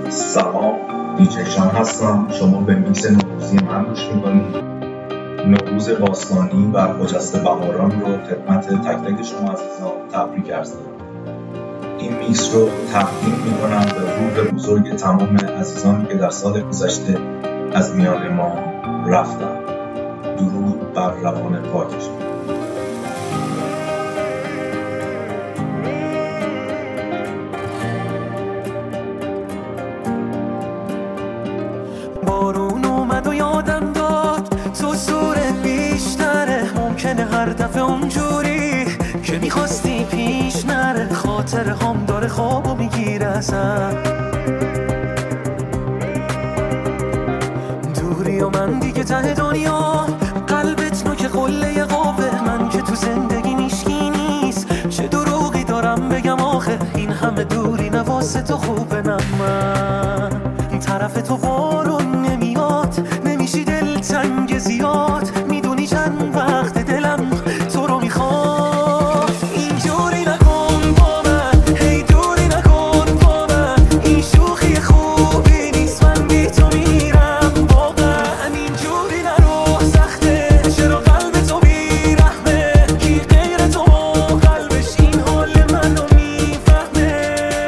سلام، دیجی شان هستم. شما به میکس نوروزی من گوش میکنید. نوروز باستانی و خجسته بهاران رو خدمت تک تک شما عزیزان تبریک عرض می‌کنم. این میکس رو تقدیم میکنم به روح بزرگ تمام عزیزانی که در سال گذشته از میان ما رفتن. درود بر روان پاکشون. بارون اومد و یادم داد تو زور بیشتره، ممکنه هر دفعه اونجوری که میخواستی پیش نره. خاطر هم داره خوابو میگیره ازم، دوری و من دیگه ته دنیا، قلبت نوک قله قابه. من که تو زندگی نیشکی نیست، چه دروغی دارم بگم آخه. این همه دوری نواسه تو خوبه، نه من طرف تو بارون نمیاد، نمیشی دل تنگ زیاد. میدونی چند وقت دلم تو رو میخواد. اینجوری نکن با من، هی دوری نکن با من. این شوخی خوبی نیست، من بی تو میرم واقعا. اینجوری نرو سخته، چرا قلب تو بیرحمه. کی غیر تو قلبش این حال منو میفهمه.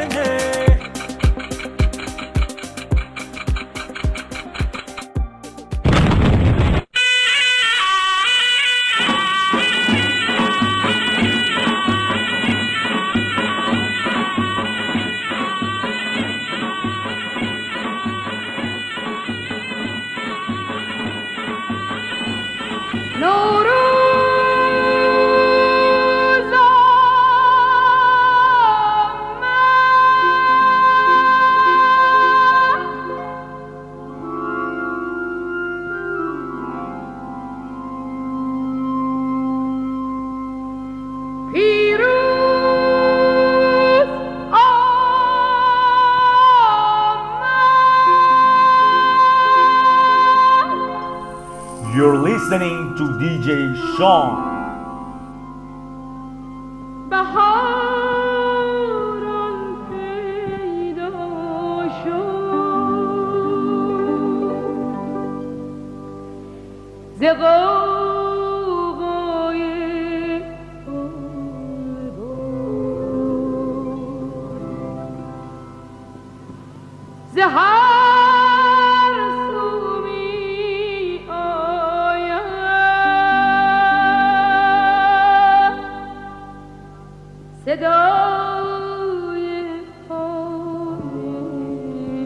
You're listening to DJ Sean. بهاران پیدا شد ز غوغای ز هر سو می آید صدای پای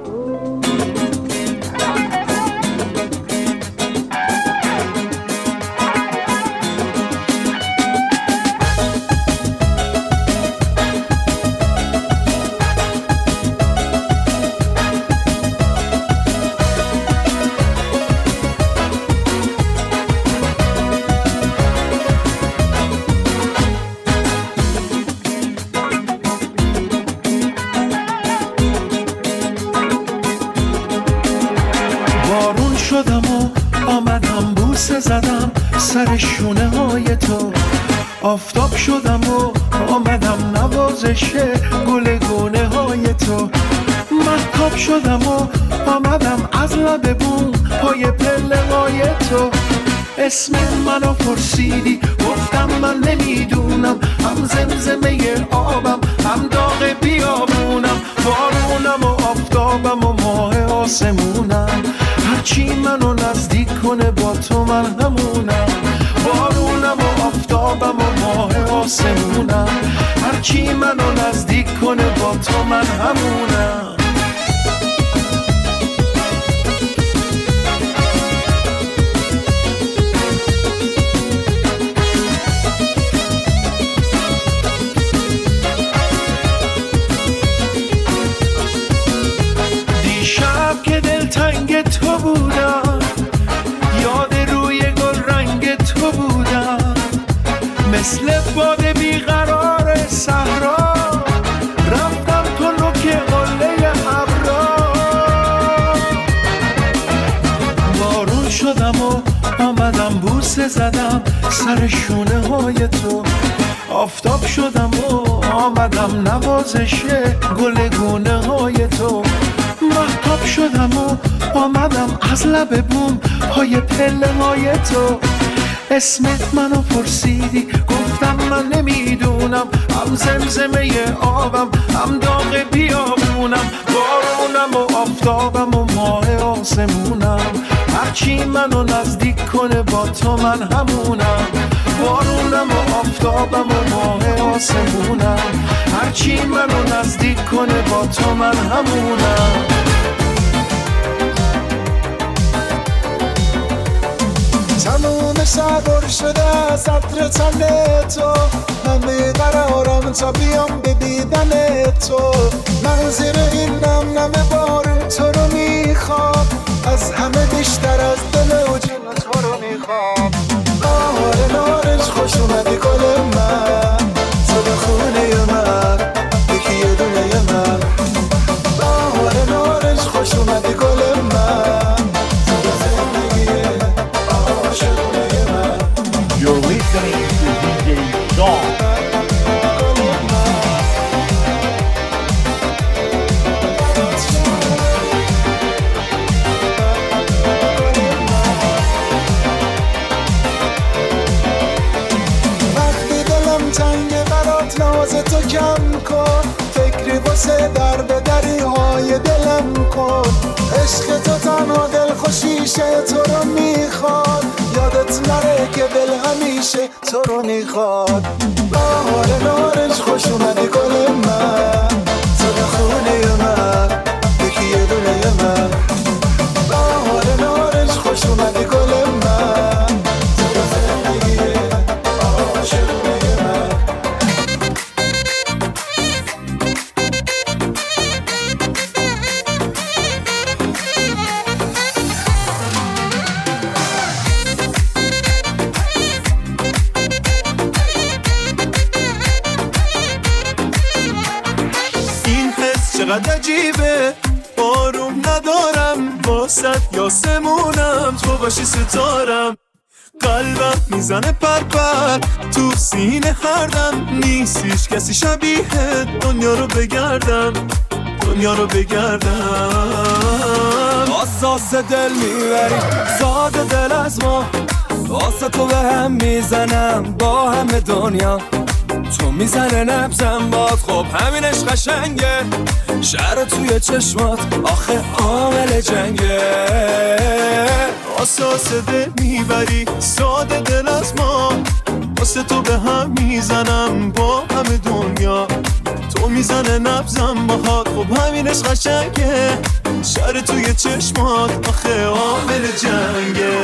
بارون شدم و آمدم بوسه زدم سر شونه های تو. آفتاب شدم و آمدم نوازش گل گونه های تو. مهتاب شدم و آمدم از لب بوم پای پله های تو. اسم منو پرسیدی گفتم من نمیدونم، هم زمزمه آبم هم داغ بیابونم. بارونم و آفتابم و ماه آسمونم، هرچی منو نزدیک کنه با تو من همونم. بارونم و آفتابم و ماه آسمونم، هرچی منو نزدیک کنه با تو من همونم. دیشب که دلتنگ تو بودم، یاد روی گل رنگ تو بودم. مثل باد بیقرار صحرا رفتم تو نوک قله ابرا. بارون شدم و آمدم بوسه زدم سر شونه های تو. آفتاب شدم و آمدم نوازش گل گونه های تو. مهتاب شدم و آمدم از لب بوم پای پله های تو. اسمت منو پرسیدی گفتم من نمیدونم، هم زمزمه آبم هم داغ بیابونم، بارونم و آفتابم و ماه آسمونم، هرچی منو نزدیک کنه با تو من همونم. بارونم و آفتابم و ماه آسمونم، هرچی منو نزدیک کنه با تو من همونم. تموم سوار شده از عطر تن تو، من بیقرارم تا بیام به دیدن تو. من زیر این نم نم بارون تو رو میخوام، از همه بیشتر از دل و جون تو رو میخوام. بهار نارنج خوش اومدی گل من، تو به خونه من یکی یه دونه من. بهار نارنج خوش اومدی گل من، تو به زندگی عاشقونه من. You're listening to DJ Sean. تو کم کن، فکری واسه در به دری های دلم کن. عشق تو تنها دل خوشیشه، تو رو میخواد. یادت نره که دل همیشه تو رو میخواد. بهار نارنج خوش اومدی گل من، تو به خونه من یکی یه دونه من. بهار نارنج خوش اومدی گل من، تو به زندگی عاشقونه من. چقدر عجیبه آروم ندارم، واسط یاسمونم تو باشی ستارم. قلبم میزنه پرپر تو سینه هردم، نیستیش کسی شبیه دنیا رو بگردم، دنیا رو بگردم. آساس دل میبری ساده دل از ما، واسه تو به هم میزنم با همه دنیا. تو میزنه نبزم باد، خب همینش قشنگه. شهر توی چشمات آخه عامل جنگه. آساس دل میبری ساده دل از ما، واسه تو به هم میزنم با همه دنیا. تو میزنه نبزم باهات، خب همینش قشنگه. شهر توی چشمات آخه عامل جنگه.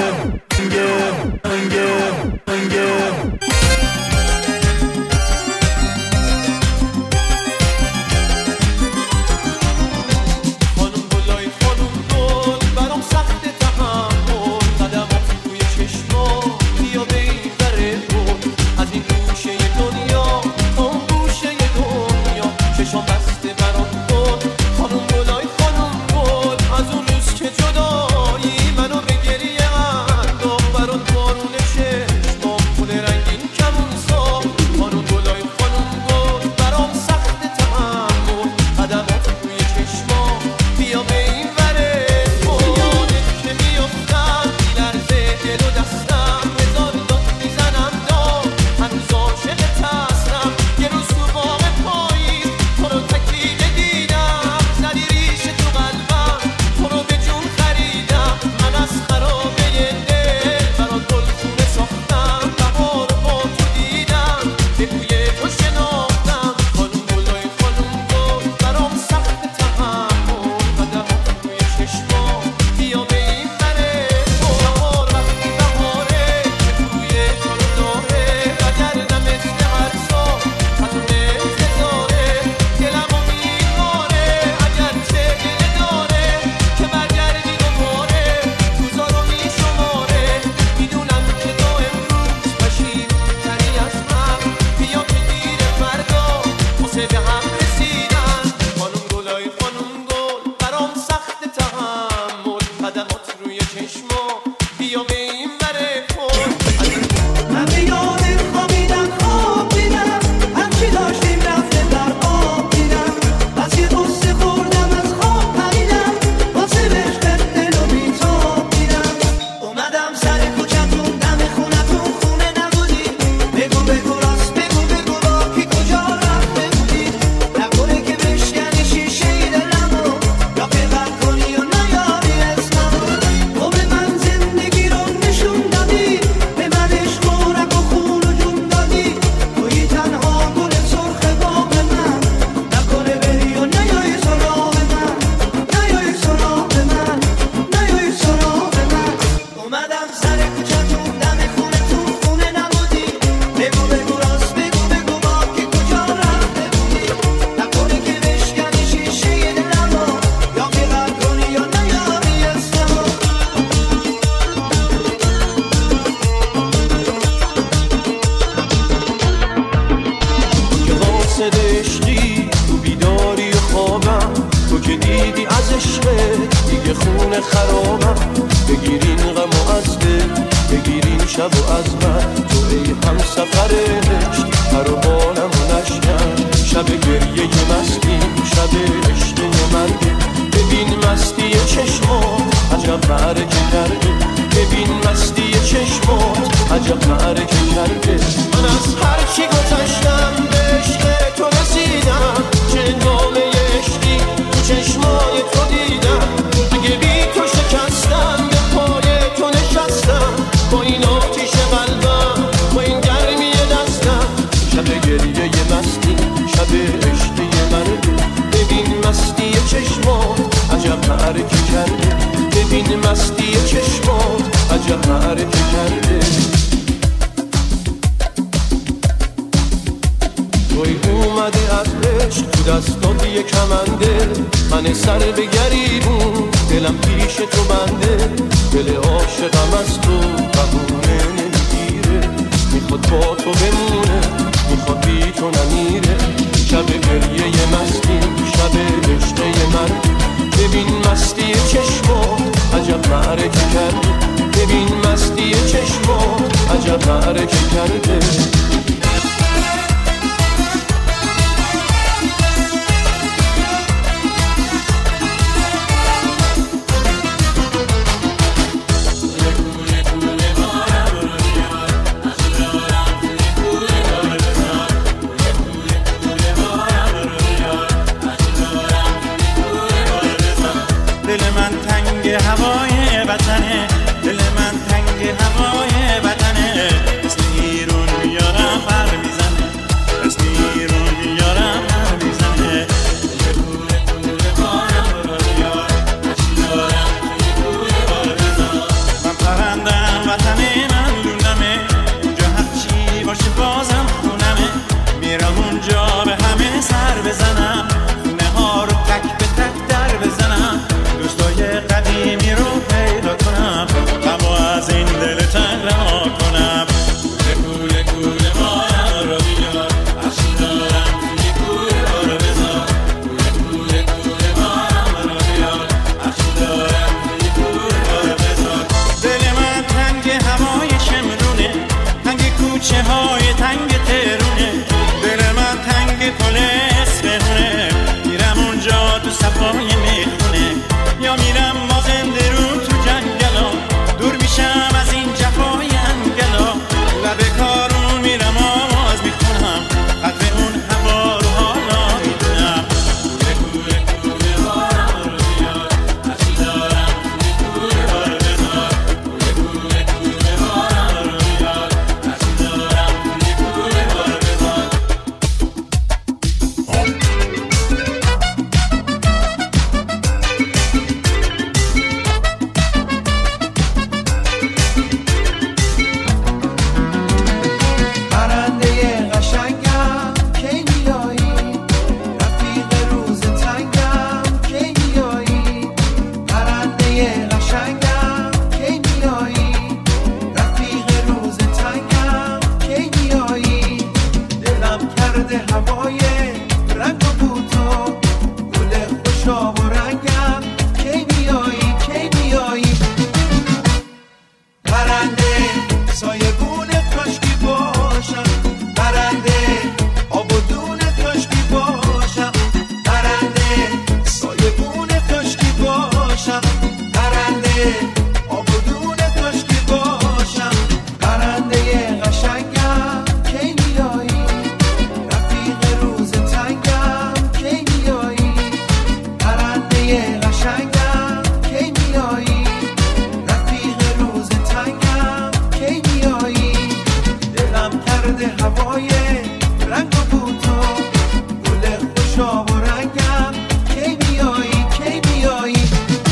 از اون روز که جدایی منو به گریه انداخت، برات بارون قاصد عشقی تو بیداری و خوابم، تو که دیدی از عشقت دیگه خونه خرابم. بگیرین غم و از دل بگیرین شب و از من، تو ای هم سفر عشق پروانم و نشکن. شب گریه مستیم شب عشق مرگه، ببین مستی چشمات عجب معرکه کرده. ببین مستی چشمات عجب معرکه کرده. من از هر چی گذشتم به عشق تو رسیدم، چه نامه عشقی تو چشمای تو دیدم. اگه بی تو شکستم به پای تو نشستم، با این آتیش قلبم با این گرمی دستم. شب گریه مستی شب عشق مرگه، ببین مستی چشمات عجب معرکه کرده. ببین مستی چشمات عجب معرکه کرده. توی اومده از عشق تو دستات یه کمنده، من سر به گریبون دلم پیش تو بنده. دل عاشقم از تو بهونه نمیگیره، میخواد با تو بمونه میخواد بی تو نمیره. شب گریه مستیم شب عشق مرگ، ببین مستی چشمات عجب معرکه کرده. ببین مستی چشمات عجب معرکه کرده. هوای وطنه، دل من تنگ هوای وطنه. اسم ایرون میارم پر میزنه، اسم ایرون میارم پر میزنه. یه کوره کوره بارم برو بیار، هرچی دارم توی کوره بار بذار. من پرندم وطنه من لونمه، اونجا هرچی باشه بازم خونمه. میرم اونجا به همه سر بزنم، خونه ها رو تک به تک در بزنم. دوستای قدیمی رو پیدا کنم، اما از این دل تنگ رها کنم. کوره کوره بارم رو بیار، هرچی دارم توی کوره بارو بذار. کوره کوره بارم رو بیار، هرچی دارم توی کوره بارو بذار. دل من تنگ هوای شمرونه، تنگ کوچه های تنگ ترونه. دل من تنگ پل اصفهونه، میرم اونجا تو صفای میخونه. یا میرم مازنده رو تو جنگلا، دور میشم از این جفای انگلا. لب کارون میرم آواز میخونم، قدر اون هوا رو حالا میدونم. کوره کوره بارم رو بیار، هرچی دارم توی کوره بارو بذار. کوره کوره بارم رو بیار، هرچی دارم توی کوره بارو بذار. هوای رنگ و بوتو گل خوشاب و رنگم کی میایی کی میایی. پرنده سایبون کاشکی باشم، پرنده آب و دون کاشکی باشم. پرنده سایبون کاشکی باشم، پرنده آب و دون کاشکی باشم. پرنده قشنگم کی میایی، روز تنگم کی میایی. پرنده قشنگم کی میایی، رفیق روز تنگم کی میایی. دلم کرده هوای رنگ و بوتو گل خوشاب و رنگم کی میایی کی میایی.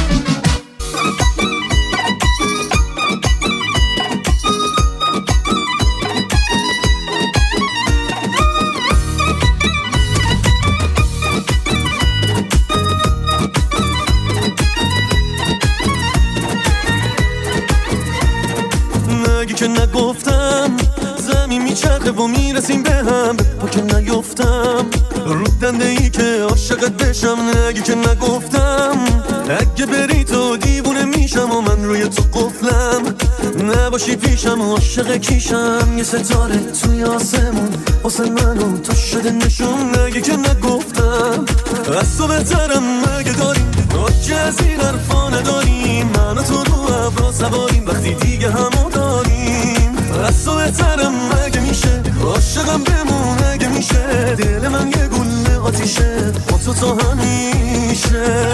مگه که نگفتم زمین میچرخه و میرسیم به هم، با که نیفتم رودنده ای که عاشقت بشم، نگی که نگفتم. اگه بری تو دیوونه میشم و من روی تو قفلم. نباشی پیشم عاشق کیشم، یه ستاره توی آسمون واسه منو تو شده نشون. نگی که نگفتم از تو بهترم مگه داریم، راجع از این حرفا نداریم. من و تو رو ابرا سواریم وقتی دیگه همو داریم. از تو بهترم مگه میشه، عاشقم بمون اگه میشه. دل من یه گل آتیشه با تو تا همیشه.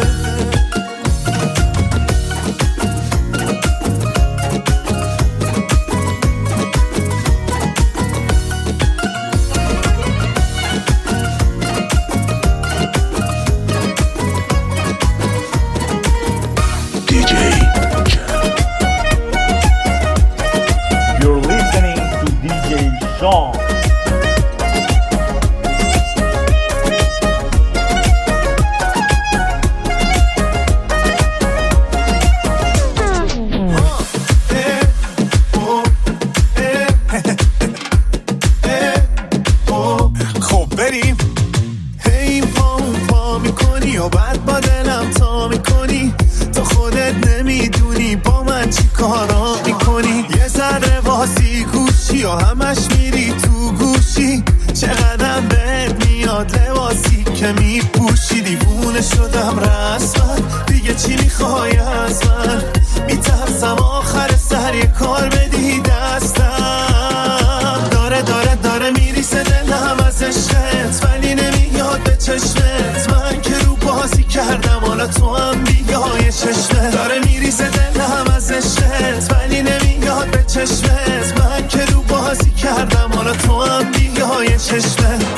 You're listening to DJ Sean. خب بریم. هی پا میکنی و بعد با دلم تا میکنی. تو خودت نمیدونی با من چی کارا میکنی. یه ذره واسی گوشی و همش میری تو گوشی. چقدر بهت میاد لباسی که میپوشی. دیوونه شدم رسما، دیگه چی میخوای از من؟ میترسم آخر سر یه کار بدی دستم. داره میریسه دلم از عشقت، ولی نمیاد به چشمت. من که رو بازی کردم حالا تو هم بیای چشمت. داره میریسه دلم از عشقت، ولی نمیاد به چشمت. من که رو بازی کردم حالا تو هم بیای چشمت.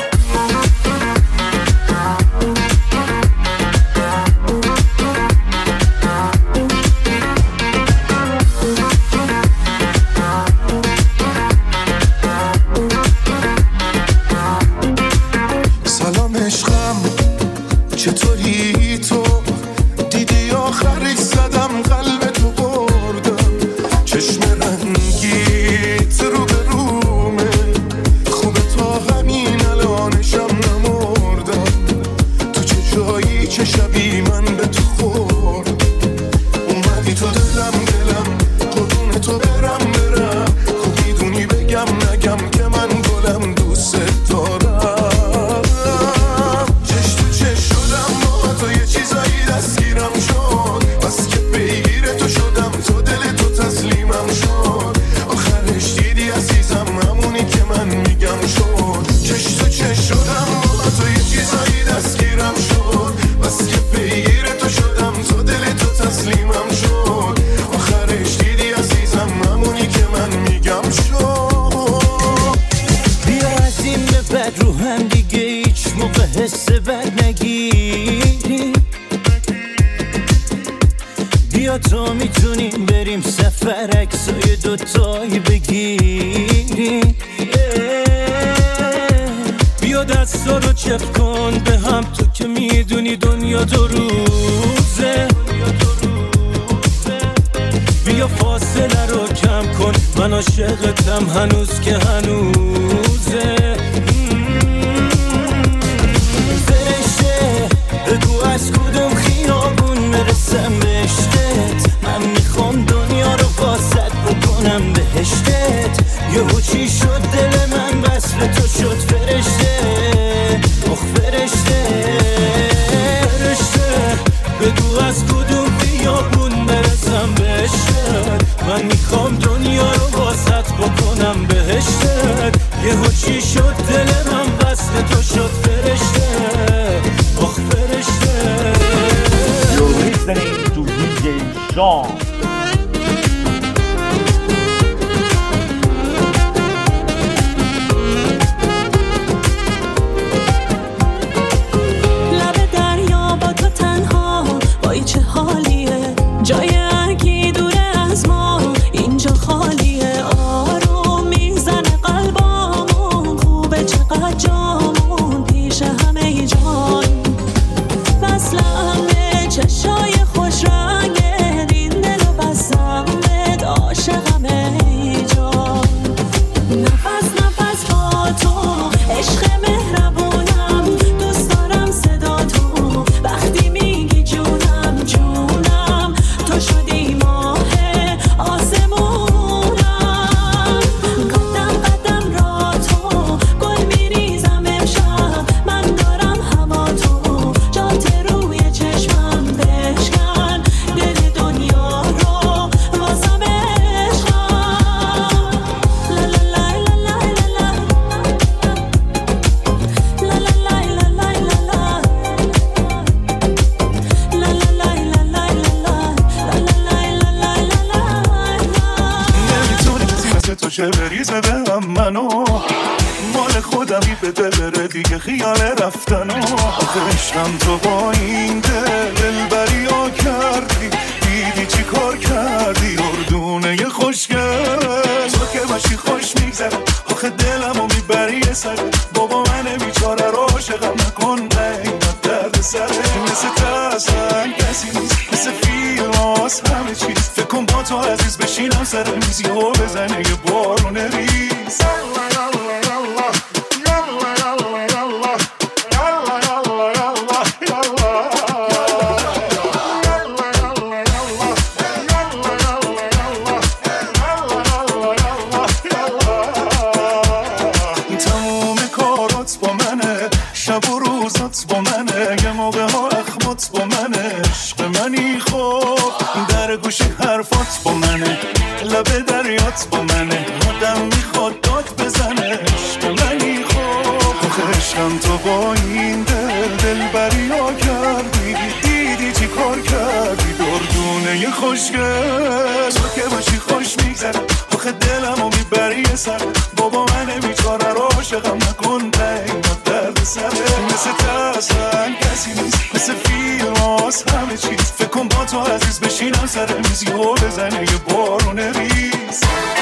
سلام عشقم چطوری تو؟ دیدی آخری زدم قلب تو بردم. چشم رنگیت رو به رومه، خوبه تا همین الانشم نمردم. تو چه جایی چه شبی من به تو خوردم. اومدی تو دلم قربون تو برم. خب میدونی بگم نگم که من گلم دوست دارم. رو هم دیگه هیچ موقع حس بد نگیری. بیا تا میتونیم بریم سفر عکسای دوتایی بگیریم. بیا دستا رو چپ کن به هم، تو که میدونی دنیا دو روزه. بیا فاصله رو کم کن، من عاشقتم هنوز که هنوزه. بگو از کدوم خیابون برسم به عشقت. من میخوام دنیا رو واسط بکنم بهشتت. یهو چی شد دل من وصل تو شد فرشته. آخ فرشته بگو از کدوم خیابون برسم به عشقت. من میخوام دنیا رو واسط بکنم بهشتت. یهو چی شد ریزه به هم منو مال خودمی به دل بره دیگه خیال رفتنو آخه عشقم تو با این دل بریا کردی دیدی چی کار کردی اردونه خوشگل تو که باشی خوش میگذره آخه دلمو میبری سر بابا من بیچاره رو عاشقم نکن نیمت درد سره مثل ترسن کسی نیست مثل فیلم هاست همه چیز فکر کن با تو عزیز بشینم سر میزی و بزنه یه بارون ریز با منه یه موقع ها اخمات با منه عشق منی خوب در گوشی حرفات با منه لب دریات با منه آدم میخواد داد بزنه عشق منی خوب آخه عشقم تو با این دل بریا کردی دیدی چی کار کردی دردونه خوشگل تو که باشی خوش میگذره آخه دلمو میبری سر بابا من بیچاره رو عاشقم نکن نیمت درد سره مثل ترسن کسی نیست مثل فیلم هاست همه چیز فکر کن با تو عزیز بشینم سر میزی و بزنه یه بارون ریز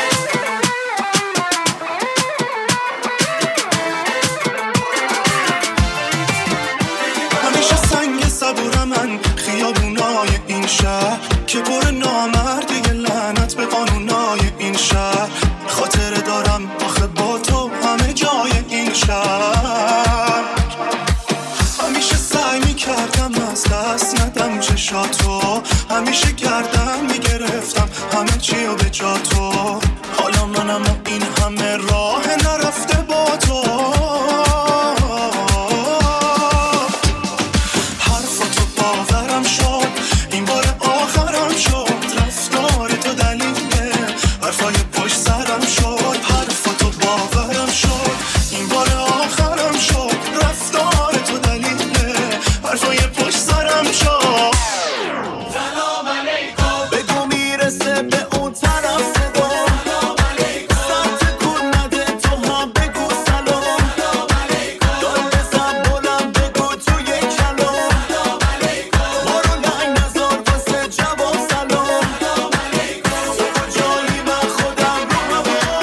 همیشه سنگ صبور من خیابونای این شهر که پر نامردی لعنت به قانونای این شهر خاطره دارم آخه با تو همه جای این شهر همیشه سعی میکردم از دست ندم چشاتو همیشه گردم میگرفتم همه چی رو به جا تو حالا منم این همه راه نرفته با تو حرفاتو باورم شد این بار آخرم شد رفتار تو دلیله حرفای پشت سرم شد حرفاتو باورم شد این بار آخرم شد رفتار تو دلیله حرفای پشت سرم شد سلام علیکم بگو میرسه به اون طرف صدا سلام علیکم سر تکون نده تو هم بگو سلام سلام علیکم دار بزن بلند بگو توی کلام سلام علیکم ما رو لنگ نزار واسه جواب سلام سلام علیکم تو کجایی من خودم رو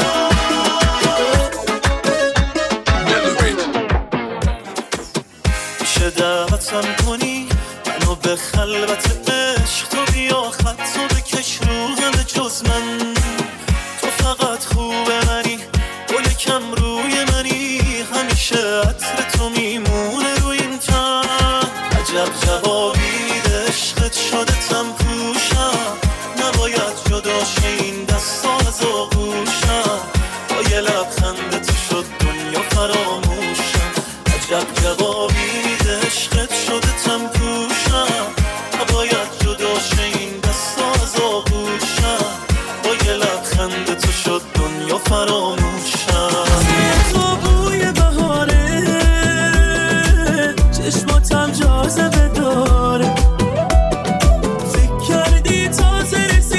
میشه دعوتم کنی منو به خلوت عشق تو بیا خط تو بکش رو همه جز من تو فقط خوبه منی گل کم روی منی همیشه عطر تو میمونه روی این تن عجب جوابی میده عشقت شدتم پوشم نباید جدا شه این دستا از آغوشم با یه لبخند تو شد دنیا فراموشم عجب جوابی میده عشقت شدتم پوشم نباید جدا شه این دستا از آغوشم با یه لبخند تو شد دنیا فراموشم تو بوی بهاره چشماتم جاذبه داره فکر کردی تازه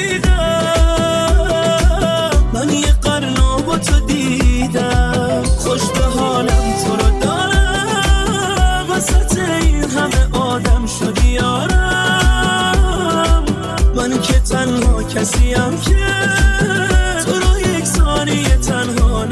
رسیدم من یه قرنو با تو دیدم خوش به حالم تو رو دارم وسط این همه آدم شدی یارم من که تنها کسیم که تو رو یک ثانیه تنها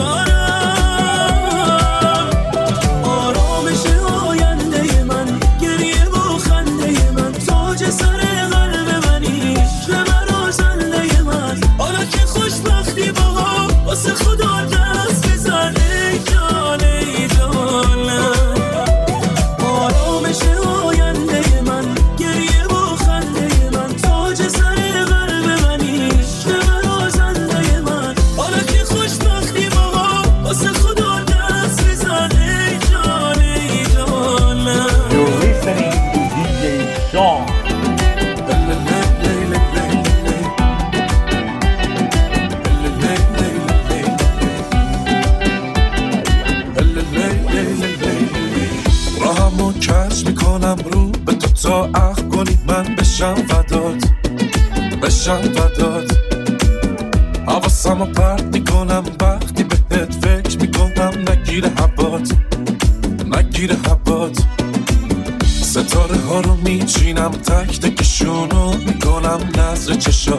نمیذارم آرامش آینده من گریه و خنده من تاج سر قلب منی عشق من و زنده من حالا که خوشبختی با هم واسه خدا دست بزن ای جان ای جانم آرامش آینده من گریه و خنده من تاج سر قلب منی عشق من و زنده من حالا که خوشبختی با هم واسه خدا دست بزن ای جان ای جانم You're listening to DJ Sean. راهمو کج میکنم رو به تو تا عقل کنی من بشم فدات حواسم رو پرت میکنم وقتی بهت فکر میکنم نگیره حبات ستاره ها رو میچینم تک تکشونو میکنم نظر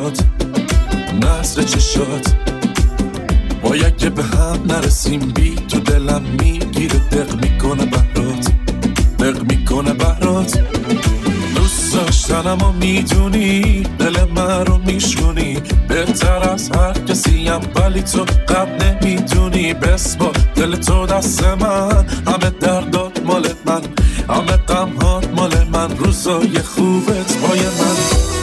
چشات باید که به هم نرسیم بی تو دلم میگیره دق میکنه برات دوست داشتنم و میدونی دل من رو میشونی بهتر از هر کسیم ولی تو قبل نمیدونی بسپار دل تو دست من همه دردات مال من همه غمهات مال من روزای خوبت پای من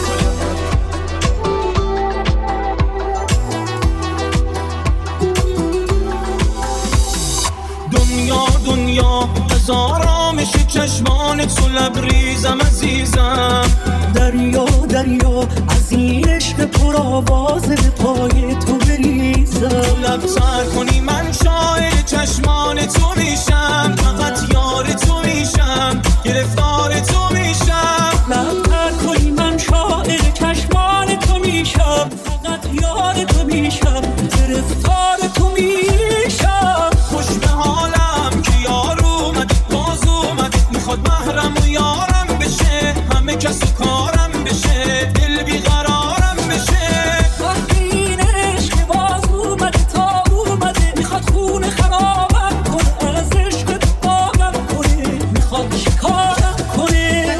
دنیا هزارامش چشمان تو لبریزم عزیزم دریا از این عشق پرآواز به پای تو بریزم لب سر کنی من شاعر چشمان تو میشم فقط یار تو میشم گرفتار تو میشم لب سر کنی من شاعر چشمان تو میشم فقط یار تو میشم گرفتار تو میشم خوش به حالم که یار اومد باز اومد میخواد محرم و یارم بشه همه کس و کارم بشه دل بیقرارم بشه وقتی این عشق باز اومده تا اومده میخواد خون خرابم کنه از عشق باغم کنه میخواد شکارم کنه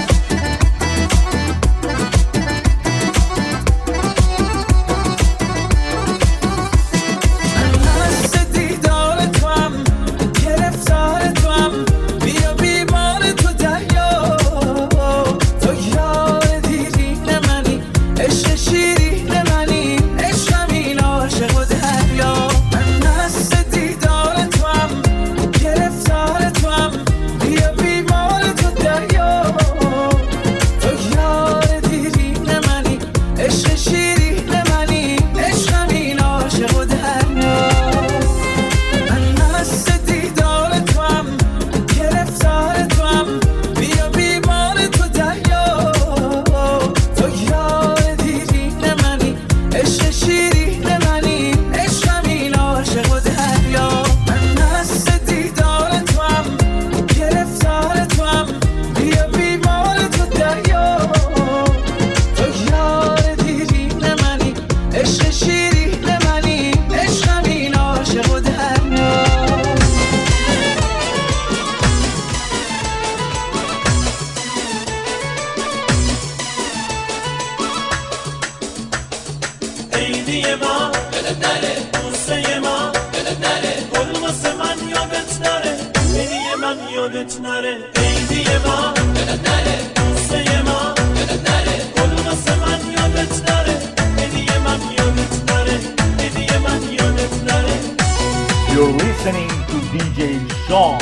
از دیدار تو هم گرفتار تو هم بیا بیمار تو دریا تو یار دیرین منی عشق شیرین منی عشقم این عاشق و دریا من از دیدار تو هم گرفتار تو هم بیا بیمار تو دریا تو یار دیرین منی عشق شیرین منی عشقم این عاشق و دریا من از دیدار تو هم گرفتار تو هم بیا بیمار تو دریا تو یار دیرین منی عشق شیرین منی عشقم این عاشق و دریا من از دیدار تو هم گرفتار تو هم بیا بیمار تو دریا تو یار دیرین منی عشق شیرین منی عشقم این عاشق و دریا عیدی ما دلت نره بوسه ما دلت نره گل واسه من یادت نره عیدی من یادت نره عیدی ما دلت نره بوسه ما دلت نره گل واسه من یادت نره عیدی من یادت نره عیدی من یادت نره You're listening to DJ Sean.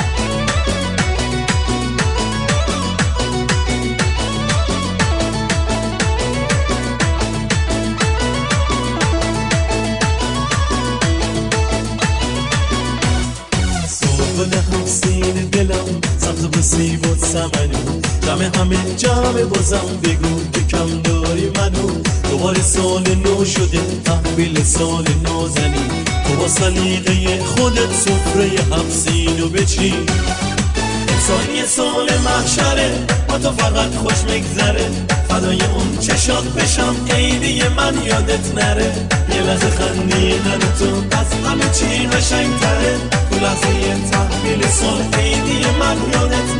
صبح همسین دلم سمت بسیب و سمنو همه جمع بازم بگو که کم داری منو دوباره سال نو شده تحویل سال نازنی تو با سلیقه خودت سفره همسینو بچین امسال یه سال محشره با تو فقط خوش مگذره فدای اون چشات بشم عیدی من یادت نره یه لحظه خندیدن تو از همه چی قشنگ‌تره تو لحظه تحویل سال عیدی من یادت